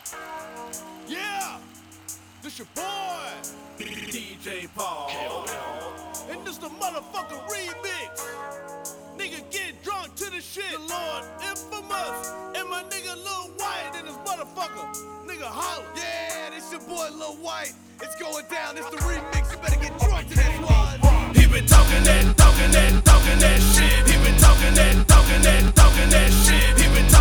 Yeah, this your boy, DJ Paul. And this the motherfucking remix. Nigga get drunk to the shit. The Lord Infamous. And my nigga Lil White in this motherfucker. Nigga holla. Yeah, this your boy Lil White. It's going down, it's the remix. You better get drunk to this one. He been talking that shit. He been talking that shit. He been